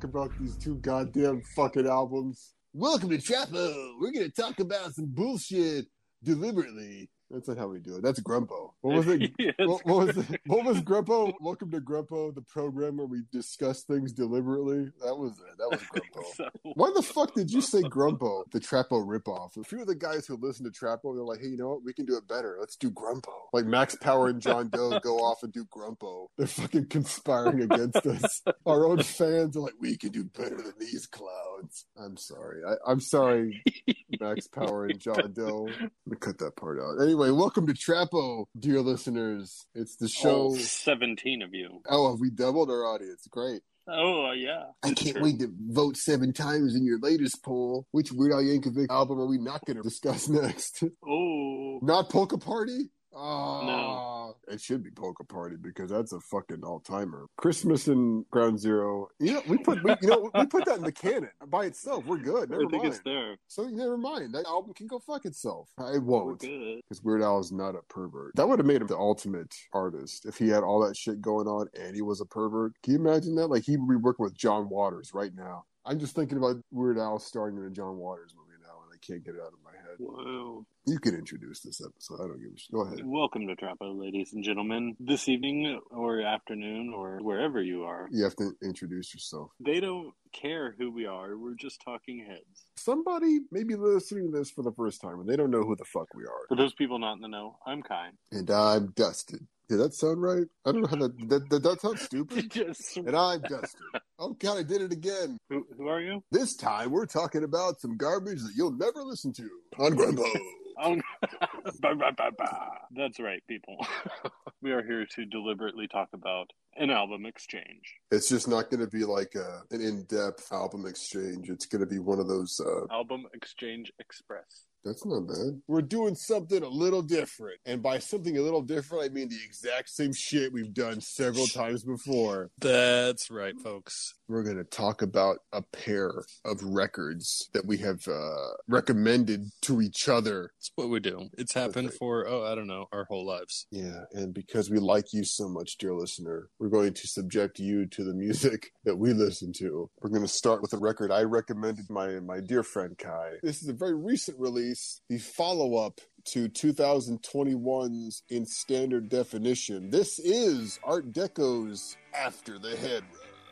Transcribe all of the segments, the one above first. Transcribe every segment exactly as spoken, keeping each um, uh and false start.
talk about these two goddamn fucking albums. Welcome to Trapo. We're going to talk about some bullshit deliberately. That's not how we do it. That's Grumpo. What was it? Yes. what, what was it? What was Grumpo? Welcome to Grumpo, the program where we discuss things deliberately. That was it. That was Grumpo. So, Why the fuck did you say Grumpo? The Trapo ripoff. A few of the guys who listen to Trapo, they're like, hey, you know what? We can do it better. Let's do Grumpo. Like Max Power and John Doe go off and do Grumpo. They're fucking conspiring against us. Our own fans are like, we can do better than these clowns. I'm sorry. I, I'm sorry, Max Power and John Doe. Let me cut that part out. Anyway, welcome to Trapo, dear listeners. It's the show. all seventeen of you. Oh, have we doubled our audience? Great. Oh, uh, yeah. I can't wait to vote seven times in your latest poll. Which Weird Al Yankovic album are we not going to discuss next? Oh. Not Polka Party? Oh, No. It should be Polka Party because that's a fucking all-timer. Christmas and Ground Zero. You know, we put we, you know we put that in the canon by itself. We're good. Never I think mind. it's there. So never mind. That album can go fuck itself. I won't. We're good. Because Weird Al is not a pervert. That would have made him the ultimate artist if he had all that shit going on and he was a pervert. Can you imagine that? Like, he would be working with John Waters right now. I'm just thinking about Weird Al starring in a John Waters movie now, and I can't get it out of my head. Wow. You can introduce this episode. I don't give a shit. Go ahead. Welcome to Trapo, ladies and gentlemen. This evening or afternoon or wherever you are. You have to introduce yourself. They don't care who we are. We're just talking heads. Somebody may be listening to this for the first time, and they don't know who the fuck we are. For those people not in the know, I'm Kai. And I'm Dustin. Did that sound right? I don't know how that... Did, did that sound stupid? Just, And I'm Dustin. Oh, God, I did it again. who, who are you? This time, we're talking about some garbage that you'll never listen to on Grumpo. Oh, bah, bah, bah, bah. That's right, people. We are here to deliberately talk about an album exchange. It's just not going to be like a, an in-depth album exchange. It's going to be one of those... Uh, Album Exchange Express. That's not bad. We're doing something a little different. And by something a little different, I mean the exact same shit we've done several times before. That's right, folks. We're going to talk about a pair of records that we have uh, recommended to each other. That's what we do. It's happened right. for, oh, I don't know, our whole lives. Yeah, and because we like you so much, dear listener, we're going to subject you to the music that we listen to. We're going to start with a record I recommended my my dear friend Kai. This is a very recent release, the follow-up to two thousand twenty-one's In Standard Definition. This is Art Deco's After the Head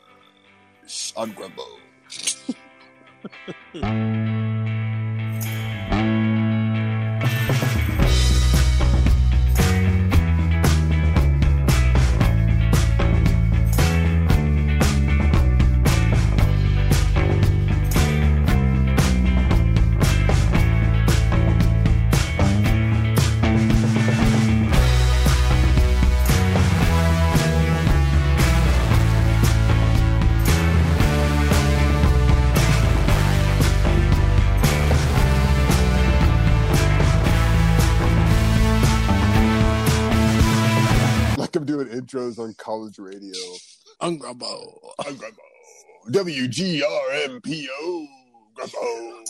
Rush on Grumpo. I'm doing intros on college radio. On Grumpo. On Grumpo. W G R M P O. Grumpo.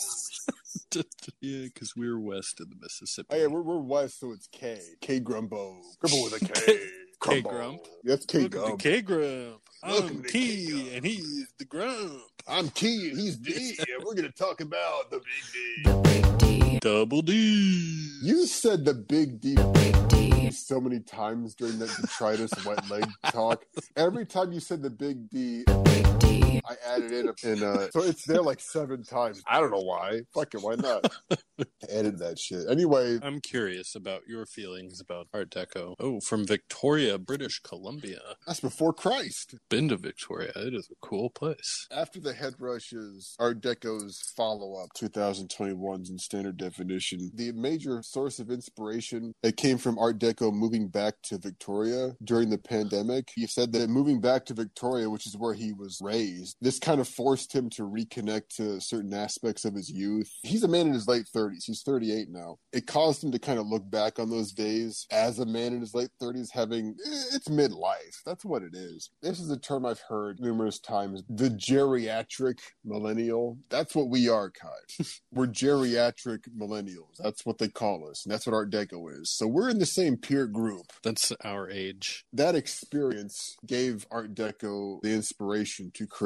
Yeah, because we're west of the Mississippi. Oh, yeah, we're, we're west, so it's K. K Grumpo. Grumpo with a K. K Grumpo. Grump. That's K Welcome Grump. to K Grump. Welcome I'm to Key, K-Grump. and he's the Grump. I'm Key, and he's D, and we're going to talk about the Big D. The big D. Double D. You said the Big D. The big D. So many times during that detritus wet leg talk. Every time you said the Big D, The big D. I added in a, in uh so it's there like seven times. I don't know why. Fuck it, why not? I added that shit. Anyway, I'm curious about your feelings about Art Deco. Oh, from Victoria, British Columbia. that's before Christ. Been to Victoria. It is a cool place. After the Head Rushes, Art Deco's follow-up, twenty twenty-one's In Standard Definition, the major source of inspiration that came from Art Deco moving back to Victoria during the pandemic. He said that moving back to Victoria, which is where he was raised, this kind of forced him to reconnect to certain aspects of his youth. He's a man in his late thirties. He's thirty-eight now. It caused him to kind of look back on those days as a man in his late thirties having, eh, it's midlife. That's what it is. This is a term I've heard numerous times. The geriatric millennial. That's what we are, Kai. We're geriatric millennials. That's what they call us. And that's what Art Deco is. So we're in the same peer group. That's our age. That experience gave Art Deco the inspiration to create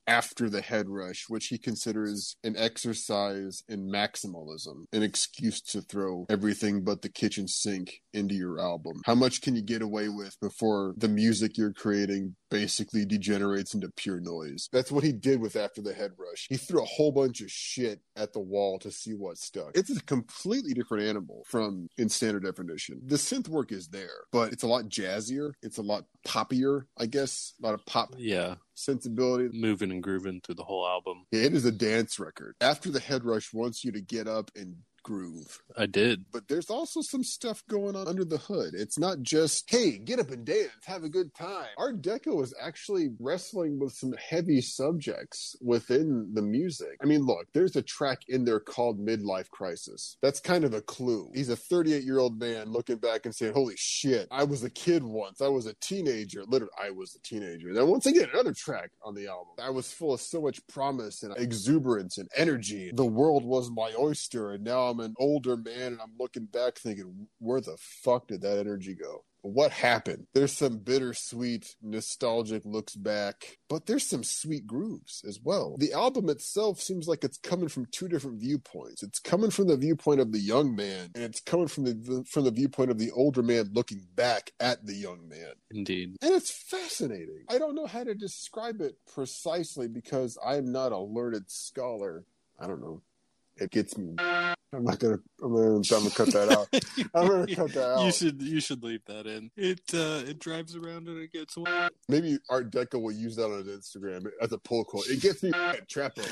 After the Head Rush, which he considers an exercise in maximalism, an excuse to throw everything but the kitchen sink into your album. How much can you get away with before the music you're creating basically degenerates into pure noise? That's what he did with After the Head Rush. He threw a whole bunch of shit at the wall to see what stuck. It's a completely different animal from In Standard Definition. The synth work is there, but it's a lot jazzier. It's a lot poppier, I guess. A lot of pop Yeah. sensibility. Moving and grooving through the whole album. Yeah, it is a dance record. After the Head Rush wants you to get up and groove. I did. But there's also some stuff going on under the hood. It's not just, hey, get up and dance, have a good time. Art Deco is actually wrestling with some heavy subjects within the music. I mean, look, there's a track in there called Midlife Crisis. That's kind of a clue. He's a thirty-eight-year-old man looking back and saying, holy shit, I was a kid once. I was a teenager. Literally, I was a teenager. Then once again, another track on the album. I was full of so much promise and exuberance and energy. The world was my oyster, and now I'm I'm an older man and I'm looking back thinking, where the fuck did that energy go? What happened? There's some bittersweet, nostalgic looks back, but there's some sweet grooves as well. The album itself seems like it's coming from two different viewpoints. It's coming from the viewpoint of the young man, and it's coming from the from the viewpoint of the older man looking back at the young man. Indeed. And it's fascinating. I don't know how to describe it precisely because I'm not a learned scholar. I don't know. It gets me. I'm not gonna. I'm gonna, I'm gonna cut that out. I'm gonna cut that out. You should. You should leave that in. It uh, it drives around and it gets wet. Maybe Art Deco will use that on his Instagram as a pull quote. It gets me wet, Trapo.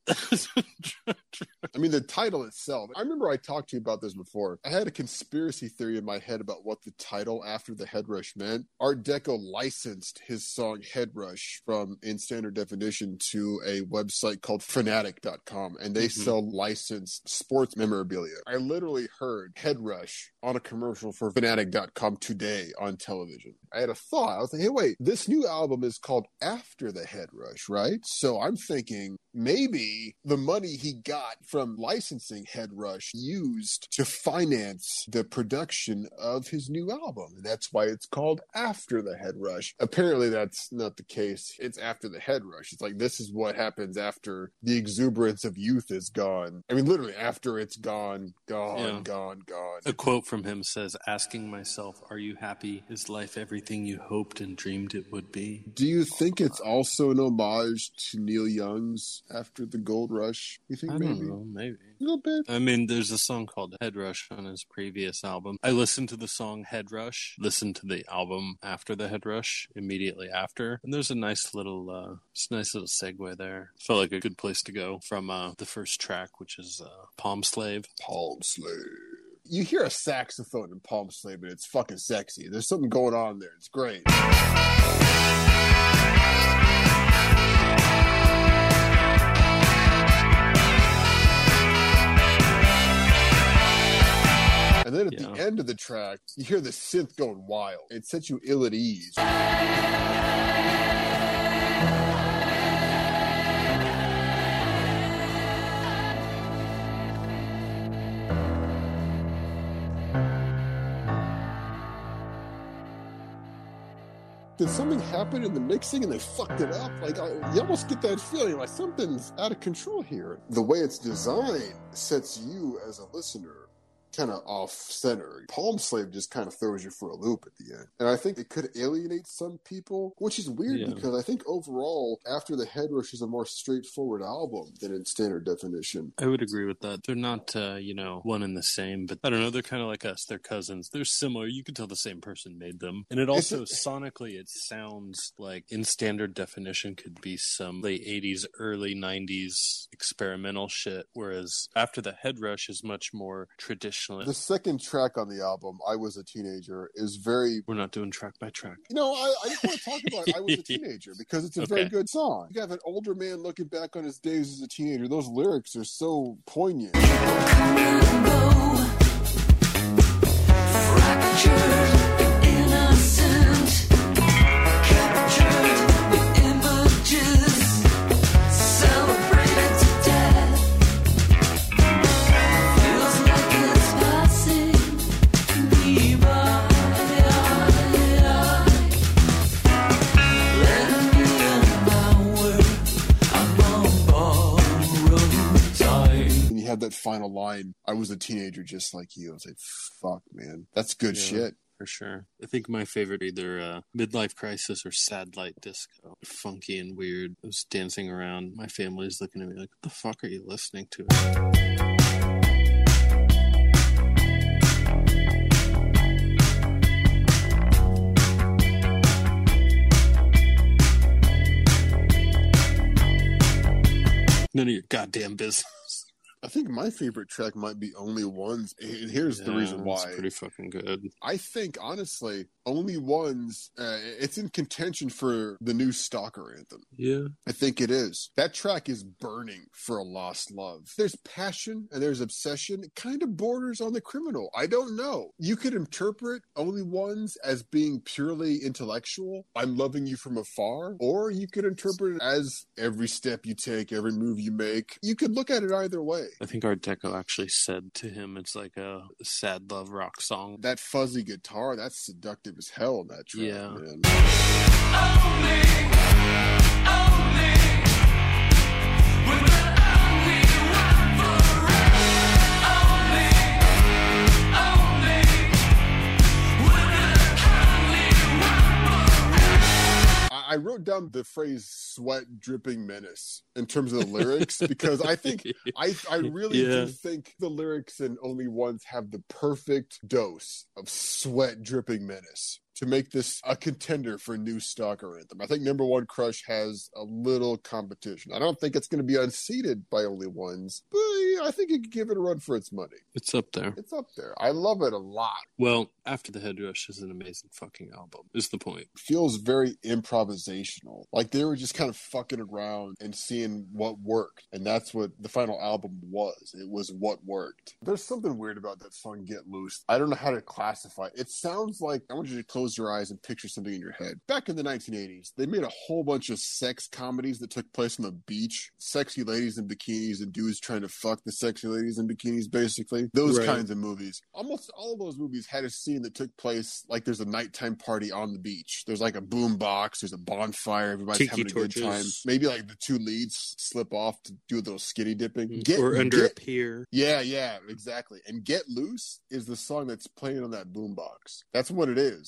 I mean, the title itself. I remember I talked to you about this before. I had a conspiracy theory in my head about what the title After the Head Rush meant. Art Deco licensed his song Head Rush from In Standard Definition to a website called Fanatic dot com, and they mm-hmm. sell licensed sports memorabilia. I literally heard Head Rush on a commercial for Fanatic dot com today on television. I had a thought. I was like, hey, wait, this new album is called After the Head Rush, right? So I'm thinking maybe the money he got from licensing Head Rush used to finance the production of his new album. And that's why it's called After the Head Rush. Apparently that's not the case. It's After the Head Rush. It's like, this is what happens after the exuberance of youth is gone. I mean, literally after it's gone, gone, yeah. gone, gone. A quote from him says, asking myself, are you happy? Is life everything you hoped and dreamed it would be? Do you think it's also an homage to Neil Young's After the Gold Rush? You think I maybe? don't know, maybe. A little bit. I mean, there's a song called Head Rush on his previous album. I listened to the song Head Rush, listened to the album After the Head Rush immediately after, and there's a nice little, uh, it's a nice little segue there. Felt like a good place to go from uh, the first track, which is uh, Palm Slave. Palm Slave. You hear a saxophone in Palm Slave, and it's fucking sexy. There's something going on there. It's great. And then at yeah. the end of the track, you hear the synth going wild. It sets you ill at ease. Did something happen in the mixing and they fucked it up? Like, I, you almost get that feeling like something's out of control here. The way it's designed sets you as a listener kind of off-center. Palm Slave just kind of throws you for a loop at the end. And I think it could alienate some people, which is weird yeah. because I think overall, After the Head Rush is a more straightforward album than In Standard Definition. I would agree with that. They're not, uh, you know, one and the same, but I don't know, they're kind of like us. They're cousins. They're similar. You can tell the same person made them. And it also, sonically, it sounds like In Standard Definition could be some late eighties, early nineties experimental shit, whereas After the Head Rush is much more traditional. The second track on the album, I Was a Teenager, is very... We're not doing track by track. You know, I, I just want to talk about I Was a Teenager because it's a okay. very good song. You have an older man looking back on his days as a teenager. Those lyrics are so poignant. Fractured, innocent, captured with images, celebrated to death. final line, I was a teenager just like you. I was like, fuck, man. That's good Yeah. shit. For sure. I think my favorite either uh, Midlife Crisis or Sad Light Disco. Funky and weird. I was dancing around. My family's looking at me like, what the fuck are you listening to? None of your goddamn business. I think my favorite track might be Only Ones, and here's Yeah, the reason why. It's pretty fucking good. I think, honestly, Only Ones, uh, it's in contention for the new Stalker anthem. Yeah. I think it is. That track is burning for a lost love. There's passion and there's obsession. It kind of borders on the criminal. I don't know. You could interpret Only Ones as being purely intellectual. I'm loving you from afar. Or you could interpret it as every step you take, every move you make. You could look at it either way. I think Art Deco actually said to him it's like a sad love rock song. That fuzzy guitar, that's seductive as hell in that track, Yeah. man. I wrote down the phrase "sweat dripping menace" in terms of the lyrics because I think I I really Yeah. do think the lyrics in Only Ones have the perfect dose of sweat dripping menace to make this a contender for new Stalker anthem. I think Number One Crush has a little competition. I don't think it's going to be unseated by Only Ones, but I think it could give it a run for its money. It's up there. It's up there. I love it a lot. Well, After the Head Rush is an amazing fucking album, is the point. Feels very improvisational. Like they were just kind of fucking around and seeing what worked. And that's what the final album was. It was what worked. There's something weird about that song, Get Loose. I don't know how to classify it. It sounds like, I want you to close your eyes and picture something in your head. Back in the nineteen eighties, they made a whole bunch of sex comedies that took place on the beach. Sexy ladies in bikinis and dudes trying to fuck the sexy ladies in bikinis, basically. Those Right. kinds of movies. Almost all of those movies had a scene that took place like there's a nighttime party on the beach. There's like a boom box, there's a bonfire, everybody's Tiki having a torches. good time. Maybe like the two leads slip off to do a little skinny dipping. Get, or under get, a pier. yeah, yeah, exactly. And Get Loose is the song that's playing on that boombox. That's what it is.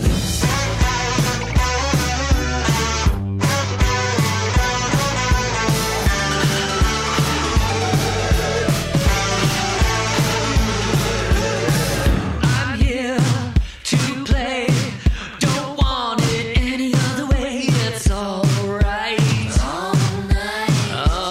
I'm here to play. Don't want it any other way. It's alright. All night.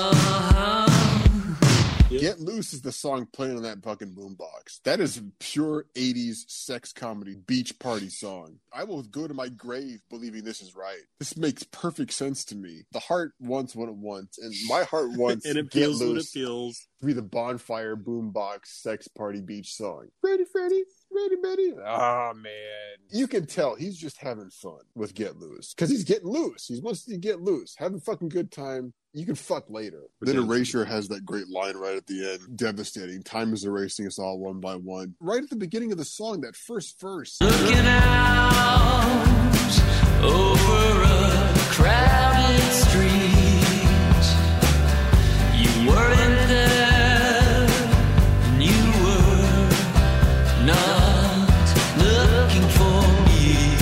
Uh-huh. Get Loose is the song playing on that fucking boombox. That is a pure eighties sex comedy beach party song. I will go to my grave believing this is right. This makes perfect sense to me. The heart wants what it wants, and my heart wants And it Get feels what it Loose feels. to be the bonfire boombox sex party beach song. Ready, Freddy? Ready, Betty? Ah, man. You can tell he's just having fun with Get Loose. Because he's getting loose. He wants to get loose. Have a fucking good time. You can fuck later. Then Erasure has that great line right at the end. Devastating. Time is erasing us all one by one. Right at the beginning of the song, that first verse. Looking out over a crowded street. You weren't there, and you were not looking for me.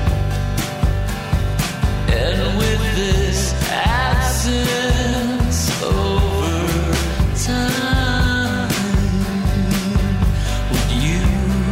And with this absence over time, would you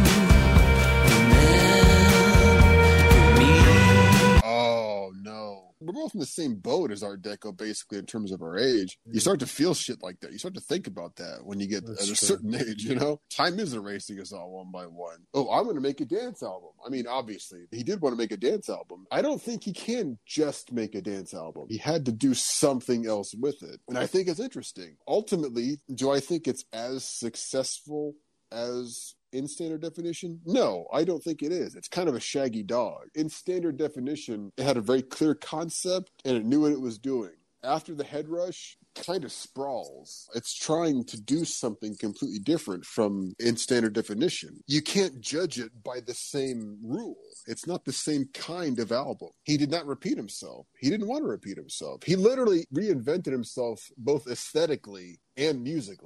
remember me? Oh, no. We're both in the same boat as Art Deco, basically, in terms of our age. You start to feel shit like that. You start to think about that when you get That's at a true. certain age, you know? Time is erasing us all one by one. Oh, I'm going to make a dance album. I mean, obviously, he did want to make a dance album. I don't think he can just make a dance album. He had to do something else with it. And I think it's interesting. Ultimately, do I think it's as successful as in Standard Definition? No, I don't think it is. It's kind of a shaggy dog. In Standard Definition, it had a very clear concept and it knew what it was doing. After the Head Rush, kind of sprawls. It's trying to do something completely different from In Standard Definition. You can't judge it by the same rule. It's not the same kind of album. He did not repeat himself. He didn't want to repeat himself. He literally reinvented himself both aesthetically and musically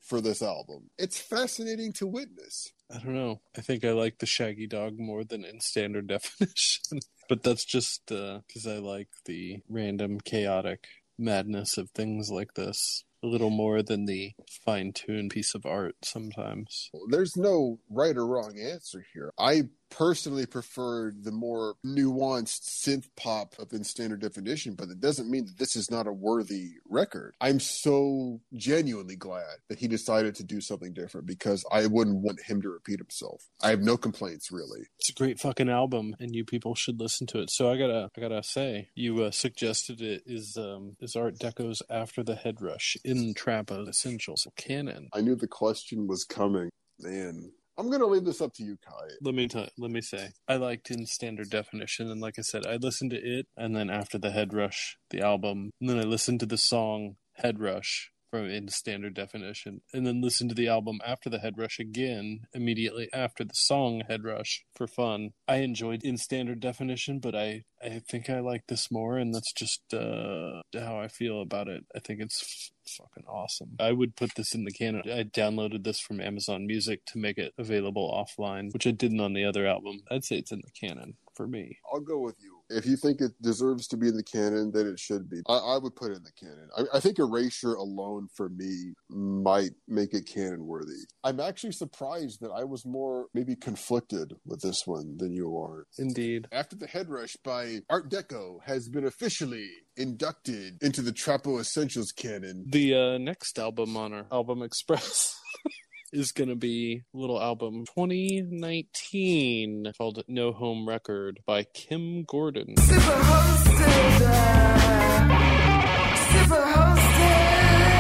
for this album. It's fascinating to witness. I don't know. I think I like the Shaggy Dog more than in standard definition. But that's just because uh, I like the random, chaotic madness of things like this a little more than the fine-tuned piece of art sometimes. There's no right or wrong answer here. I personally prefer the more nuanced synth pop of In Standard Definition, but it doesn't mean that this is not a worthy record. I'm so genuinely glad that he decided to do something different, because I wouldn't want him to repeat himself. I have no complaints, really. It's a great fucking album, and you people should listen to it. So I gotta, I gotta say, you uh, suggested it is um, is Art Deco's After the Head Rush in Trappa Essentials canon. I knew the question was coming, man. I'm gonna leave this up to you, Kai. Let me t- let me say, I liked In Standard Definition, and like I said, I listened to it, and then After the Head Rush, the album, and then I listened to the song Head Rush from In Standard Definition, and then listened to the album After the Head Rush again, immediately after the song Head Rush, for fun. I enjoyed In Standard Definition, but I, I think I like this more, and that's just uh, how I feel about it. I think it's f- fucking awesome. I would put this in the canon. I downloaded this from Amazon Music to make it available offline, which I didn't on the other album. I'd say it's in the canon for me. I'll go with you. If you think it deserves to be in the canon, then it should be. I, I would put it in the canon. I, I think Erasure alone, for me, might make it canon worthy. I'm actually surprised that I was more maybe conflicted with this one than you are. Indeed. After the Head Rush by Art Deco has been officially inducted into the Trappo Essentials canon. The uh, next album on our Album Express is going to be a little album twenty nineteen called No Home Record by Kim Gordon. Super hosted, uh, super hosted,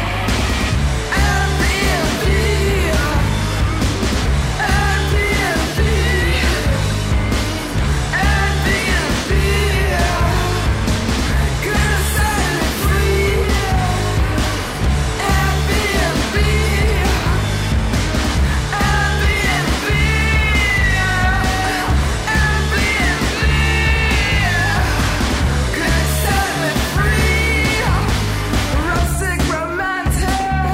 Airbnb, Airbnb, Airbnb, gonna set it free, Airbnb, Airbnb, Airbnb, gonna set it free, rustic romantic.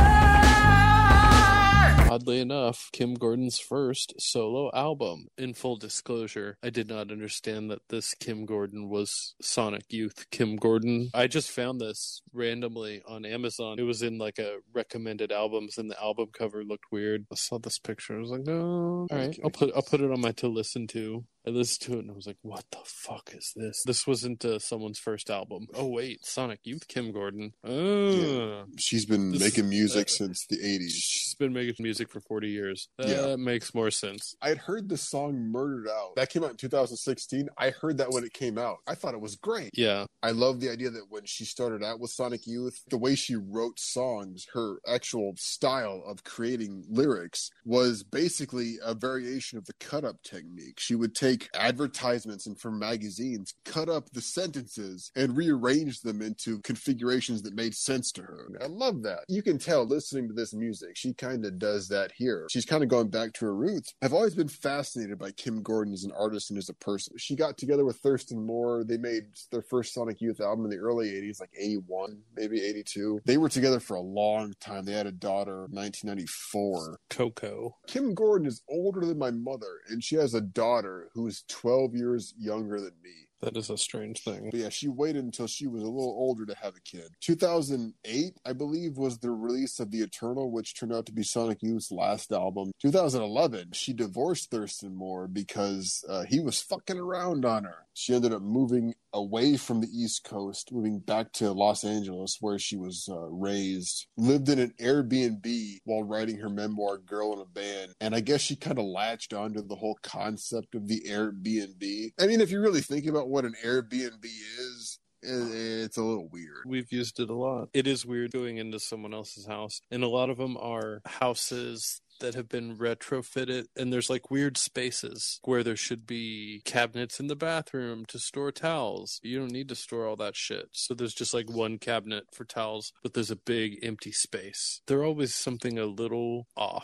Oddly enough, Kim Gordon's first solo album. In full disclosure, I did not understand that this Kim Gordon was Sonic Youth Kim Gordon. I just found this randomly on Amazon. It was in like a recommended albums, and the album cover looked weird. I saw this picture. I was like, no. All right, I'll put I'll put it on my to listen to. I listened to it and I was like, what the fuck is this? This wasn't uh, someone's first album. Oh, wait, Sonic Youth Kim Gordon. Oh. Yeah. She's been This making is- music uh, since the eighties. She's been making music for forty years. That Yeah. makes more sense. I'd heard the song Murdered Out. That came out in two thousand sixteen. I heard that when it came out. I thought it was great. Yeah. I love the idea that when she started out with Sonic Youth, the way she wrote songs, her actual style of creating lyrics was basically a variation of the cut-up technique. She would take advertisements and from magazines, cut up the sentences, and rearrange them into configurations that made sense to her. I love that. You can tell listening to this music, she kind of does that here. She's kind of going back to her roots. I've always been fascinated by Kim Gordon as an artist and as a person. She got together with Thurston Moore. They made their first Sonic Youth album in the early eighties, like eighty-one, maybe eighty-two. They were together for a long time. They had a daughter in nineteen ninety-four. Coco. Kim Gordon is older than my mother, and she has a daughter who is twelve years younger than me. That is a strange thing. But yeah, she waited until she was a little older to have a kid. two thousand eight, I believe, was the release of The Eternal, which turned out to be Sonic Youth's last album. two thousand eleven, she divorced Thurston Moore because uh, he was fucking around on her. She ended up moving away from the East Coast, moving back to Los Angeles, where she was uh, raised. Lived in an Airbnb while writing her memoir, Girl in a Band. And I guess she kind of latched onto the whole concept of the Airbnb. I mean, if you really think about what an Airbnb is, it's a little weird. We've used it a lot. It is weird going into someone else's house. And a lot of them are houses that have been retrofitted, and there's like weird spaces where there should be cabinets in the bathroom to store towels. You don't need to store all that shit. So there's just like one cabinet for towels, but there's a big empty space. They're always something a little off.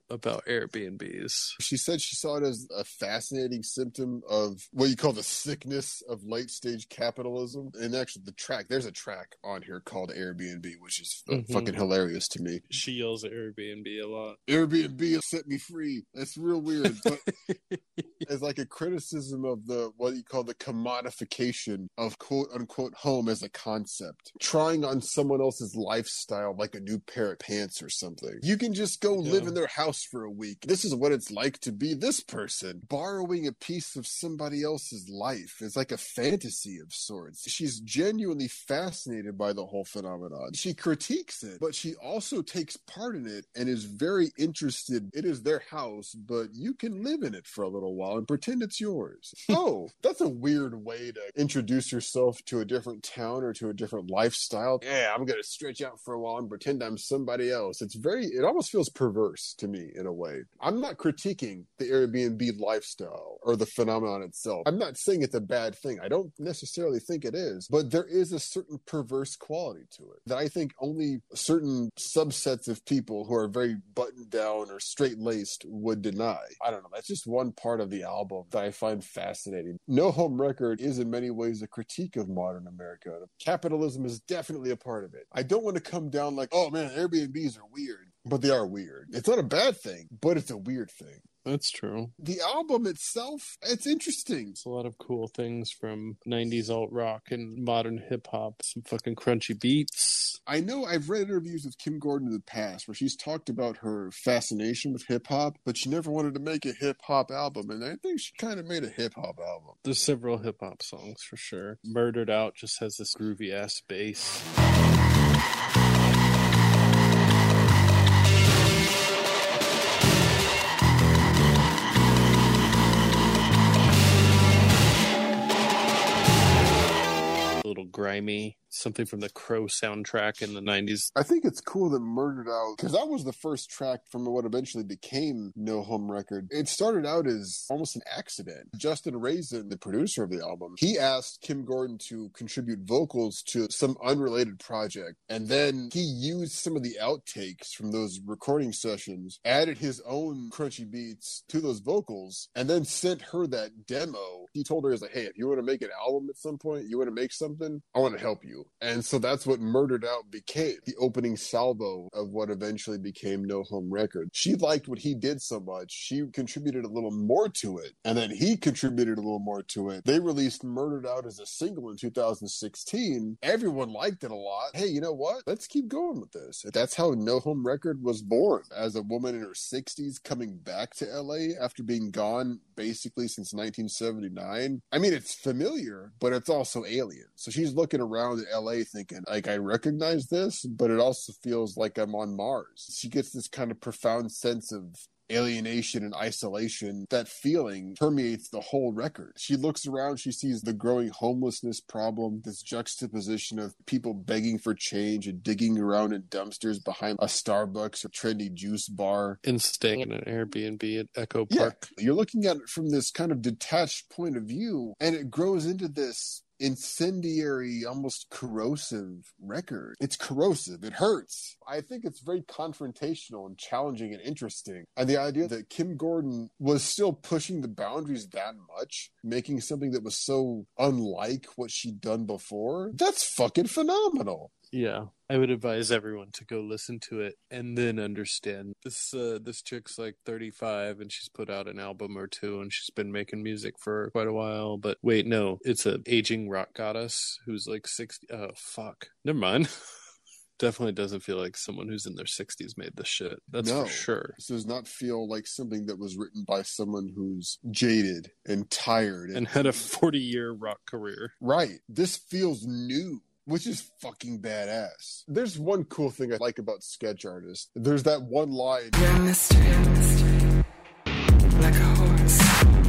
about Airbnbs. She said she saw it as a fascinating symptom of what you call the sickness of late stage capitalism. And actually, the track, there's a track on here called Airbnb, which is Mhm. fucking hilarious to me. She yells at Airbnb a lot. Airbnb set me free. That's real weird. But as like a criticism of the what you call the commodification of quote unquote home as a concept. Trying on someone else's lifestyle like a new pair of pants or something. You can just go Yeah. live in their house for a week. This is what it's like to be this person. Borrowing a piece of somebody else's life is like a fantasy of sorts. She's genuinely fascinated by the whole phenomenon. She critiques it, but she also takes part in it and is very interested. It is their house, but you can live in it for a little while and pretend it's yours. Oh, that's a weird way to introduce yourself to a different town or to a different lifestyle. Yeah, I'm going to stretch out for a while and pretend I'm somebody else. It's very, it almost feels perverse to me in a way. I'm not critiquing the Airbnb lifestyle or the phenomenon itself. I'm not saying it's a bad thing. I don't necessarily think it is, but there is a certain perverse quality to it that I think only certain subsets of people who are very buttoned down or straight-laced would deny. I don't know. That's just one part of the album that I find fascinating. No Home Record is in many ways a critique of modern America. Capitalism is definitely a part of it. I don't want to come down like, oh man, Airbnbs are weird, but they are weird. It's not a bad thing, but it's a weird thing. That's true. The album itself, it's interesting. It's a lot of cool things from nineties alt rock and modern hip hop. Some fucking crunchy beats. I know I've read interviews with Kim Gordon in the past where she's talked about her fascination with hip hop, but she never wanted to make a hip hop album. And I think she kind of made a hip hop album. There's several hip hop songs for sure. Murdered Out just has this groovy ass bass. A little grimy, something from the Crow soundtrack in the nineties. I think it's cool that Murdered Out, because that was the first track from what eventually became No Home Record. It started out as almost an accident. Justin Raisin, the producer of the album, he asked Kim Gordon to contribute vocals to some unrelated project. And then he used some of the outtakes from those recording sessions, added his own crunchy beats to those vocals, and then sent her that demo. He told her, he's like, hey, if you want to make an album at some point, you want to make something, I want to help you. And so that's what Murdered Out became, the opening salvo of what eventually became No Home Record. She liked what he did so much, she contributed a little more to it, and then he contributed a little more to it. They released Murdered Out as a single in two thousand sixteen. Everyone liked it a lot. Hey, you know what? Let's keep going with this. That's how No Home Record was born, as a woman in her sixties coming back to L A after being gone basically since nineteen seventy-nine. I mean, it's familiar, but it's also alien. So she's looking around at L A thinking, like, I recognize this, but it also feels like I'm on Mars. She gets this kind of profound sense of alienation and isolation. That feeling permeates the whole record. She looks around, she sees the growing homelessness problem, this juxtaposition of people begging for change and digging around in dumpsters behind a Starbucks or trendy juice bar. And staying in an Airbnb at Echo Park. Yeah, you're looking at it from this kind of detached point of view, and it grows into this incendiary, almost corrosive record. It's corrosive. It hurts. I think it's very confrontational and challenging and interesting. And the idea that Kim Gordon was still pushing the boundaries that much, making something that was so unlike what she'd done before, that's fucking phenomenal. Yeah, I would advise everyone to go listen to it and then understand. This uh, this chick's like thirty-five and she's put out an album or two and she's been making music for quite a while. But wait, no, it's a aging rock goddess who's like sixty. Oh, fuck. Never mind. Definitely doesn't feel like someone who's in their sixties made this shit. That's No. for sure. This does not feel like something that was written by someone who's jaded and tired. And had a forty-year rock career. Right. This feels new, which is fucking badass. There's one cool thing I like about Sketch Artist. There's that one line. You're a mystery, mystery, like a horse.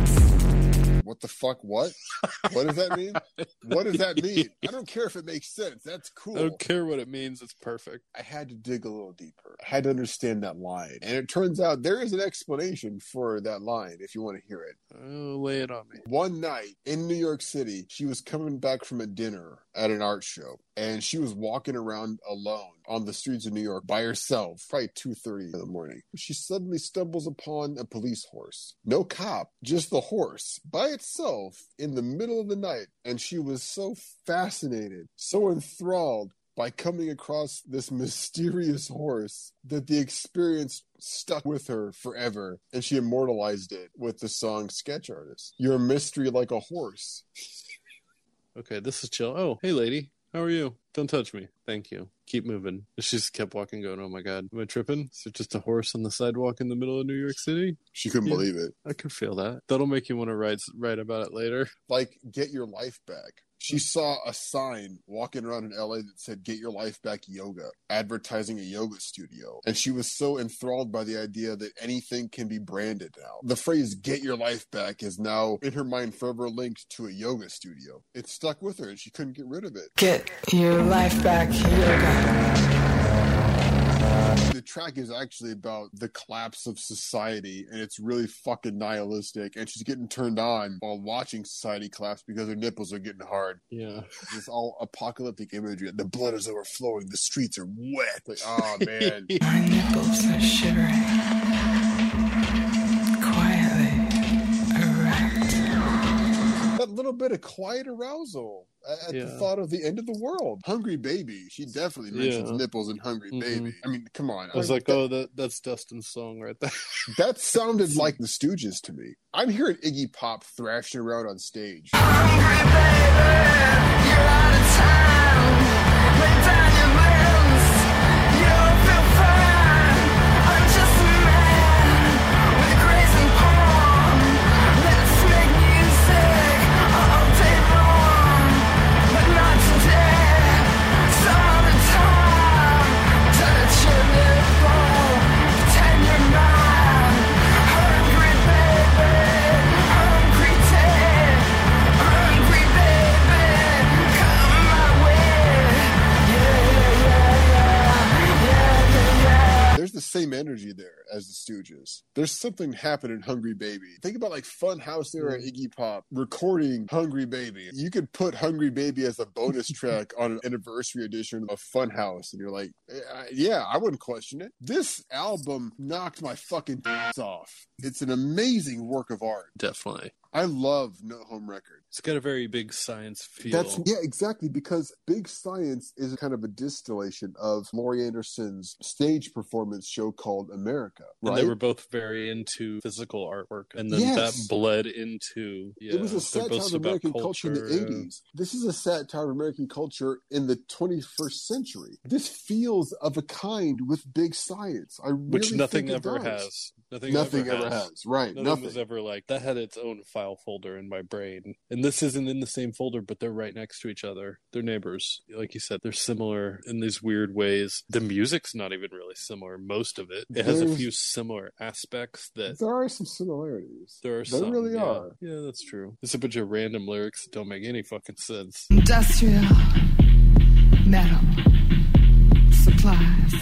What the fuck? What? What does that mean? What does that mean? I don't care if it makes sense. That's cool. I don't care what it means. It's perfect. I had to dig a little deeper. I had to understand that line. And it turns out there is an explanation for that line if you want to hear it. Oh, lay it on me. One night in New York City, she was coming back from a dinner at an art show, and she was walking around alone on the streets of New York by herself, probably two thirty in the morning. She suddenly stumbles upon a police horse. No cop, just the horse, by itself, in the middle of the night. And she was so fascinated, so enthralled by coming across this mysterious horse that the experience stuck with her forever, and she immortalized it with the song Sketch Artist. You're a mystery like a horse. Okay, this is chill. Oh, hey, lady. How are you? Don't touch me. Thank you. Keep moving. She just kept walking, going, oh my God, am I tripping? Is it just a horse on the sidewalk in the middle of New York City? She couldn't Yeah. believe it. I could feel that. That'll make you want to write, write about it later. Like, get your life back. She saw a sign walking around in L A that said, get your life back yoga, advertising a yoga studio. And she was so enthralled by the idea that anything can be branded now. The phrase, get your life back, is now in her mind forever linked to a yoga studio. It stuck with her and she couldn't get rid of it. Get your life back, yoga. The track is actually about the collapse of society, and it's really fucking nihilistic, and she's getting turned on while watching society collapse because her nipples are getting hard. Yeah. It's all apocalyptic imagery. The blood is overflowing. The streets are wet. Like, oh, man. My nipples are shivering. Quietly erect. That little bit of quiet arousal at Yeah. the thought of the end of the world. Hungry Baby. She definitely mentions Yeah. nipples in Hungry Mhm. Baby. I mean, come on. I was I- like, that, oh, that that's Dustin's song right there. that sounded like the Stooges to me. I'm hearing Iggy Pop thrashing around on stage. There's the same energy there as the Stooges. There's something happening in Hungry Baby. Think about like Funhouse era Iggy Pop recording Hungry Baby. You could put Hungry Baby as a bonus track on an anniversary edition of Funhouse, and you're like, eh, yeah, I wouldn't question it. This album knocked my fucking off. It's an amazing work of art. Definitely. I love No Home Record. It's got a very big science feel. That's yeah, exactly, because Big Science is kind of a distillation of Laurie Anderson's stage performance show called America, And right? they were both very into physical artwork. And then Yes. that bled into... Yeah, it was a they're satire both of about American culture, in the yeah. eighties. This is a satire of American culture in the twenty-first century. This feels of a kind with Big Science. I really Which nothing think it ever does. has. Nothing, Nothing ever, ever has. has. Right. Nothing, Nothing. was ever like, that had its own file folder in my brain. And this isn't in the same folder, but they're right next to each other. They're neighbors. Like you said, they're similar in these weird ways. The music's not even really similar, most of it. It has a There's- few similar aspects that There are some similarities. there are There some. really yeah. are. Yeah, that's true. There's a bunch of random lyrics that don't make any fucking sense. Industrial metal supplies.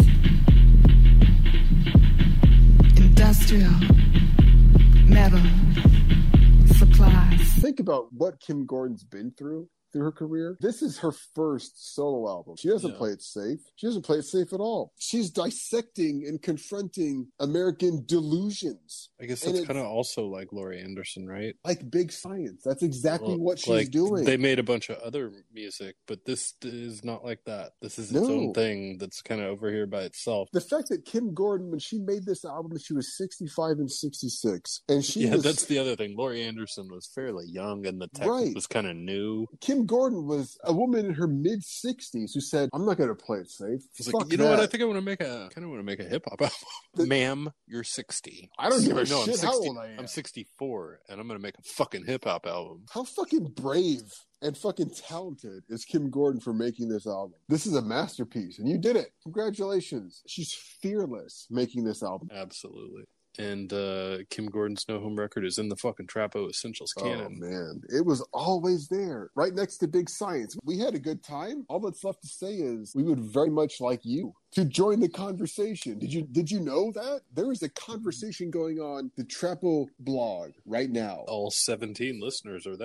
Industrial metal supplies. Think about what Kim Gordon's been through through her career. This is her first solo album. She doesn't Yeah. play it safe. She doesn't play it safe at all. She's dissecting and confronting American delusions. I guess And that's it's- kind of also like Laurie Anderson, right? Like Big Science. That's exactly Well, what she's like, doing. They made a bunch of other music, but this is not like that. This is its No. own thing that's kind of over here by itself. The fact that Kim Gordon, when she made this album, she was sixty-five and sixty-six. And she yeah, was, that's the other thing. Laurie Anderson was fairly young, and the tech Right. was kind of new. Kim Gordon was a woman in her mid-sixties who said, I'm not going to play it safe. It's Fuck like, you know what? that." I think I want to make a kind of want to make a hip hop album. The- Ma'am, you're sixty. I don't give a no, I'm shit how sixty. old I am. I'm sixty-four, and I'm gonna make a fucking hip hop album. How fucking brave and fucking talented is Kim Gordon for making this album? This is a masterpiece, and you did it. Congratulations. She's fearless making this album. Absolutely. And uh, Kim Gordon's No Home Record is in the fucking Trapo Essentials canon. Oh, man. It was always there, right next to Big Science. We had a good time. All that's left to say is we would very much like you to join the conversation. Did you did you know that? There is a conversation going on the Trapo blog right now. All seventeen listeners are there.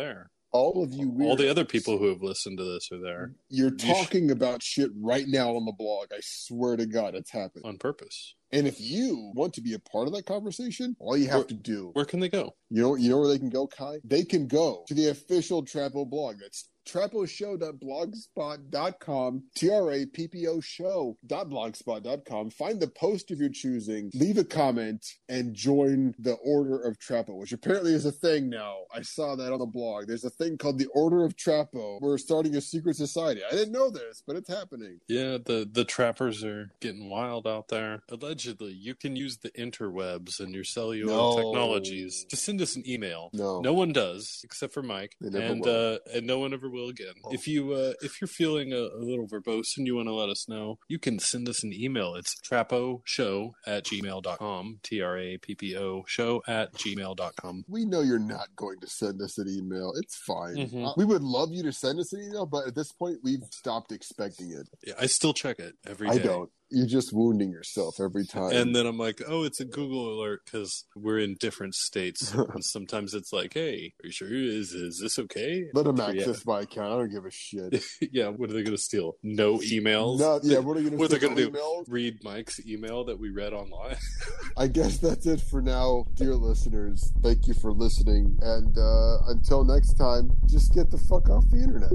all of you weirdos, All the other people who have listened to this are there. You're You talking about shit right now on the blog. I swear to God, it's happening. On purpose. And if you want to be a part of that conversation, all you have Where- to do, Where can they go? you know, you know where they can go, Kai? They can go to the official Trapo blog. That's trapo show dot blogspot dot com, T R A P P O show dot blogspot dot com. Find the post of your choosing, leave a comment, and join the Order of Trapo, which apparently is a thing now. I saw that on the blog. There's a thing called the Order of Trapo. We're starting a secret society. I didn't know this, but it's happening. Yeah, the, the trappers are getting wild out there. Allegedly, you can use the interwebs and your cellular No. technologies to send us an email. No. No one does, except for Mike. They never and will. uh, and no one ever will again. Oh. If you uh, if you're feeling a, a little verbose and you want to let us know, you can send us an email. It's traposhow at gmail dot com. T R A P P O show at gmail dot com. We know you're not going to send us an email. It's fine. Mhm. Uh, we would love you to send us an email, but at this point, we've stopped expecting it. Yeah, I still check it every day. I don't. You're just wounding yourself every time. And then I'm like, oh, it's a Google alert because we're in different states. And sometimes it's like, hey, are you sure? Is is this okay? Let them Yeah. access my account. I don't give a shit. Yeah, what are they going to steal? No emails? No, yeah, what are you What going are they to going to do? emails? Read Mike's email that we read online? I guess that's it for now, dear listeners. Thank you for listening. And uh, until next time, just get the fuck off the internet.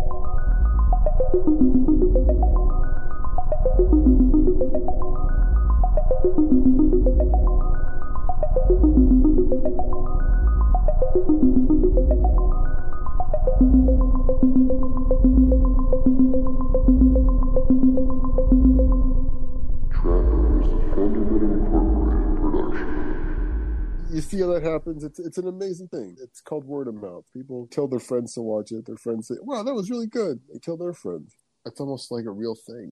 Trappers Fundamental Incorporated production. You see how that happens? It's it's an amazing thing. It's called word of mouth. People tell their friends to watch it. Their friends say, wow, that was really good. They tell their friends. It's almost like a real thing.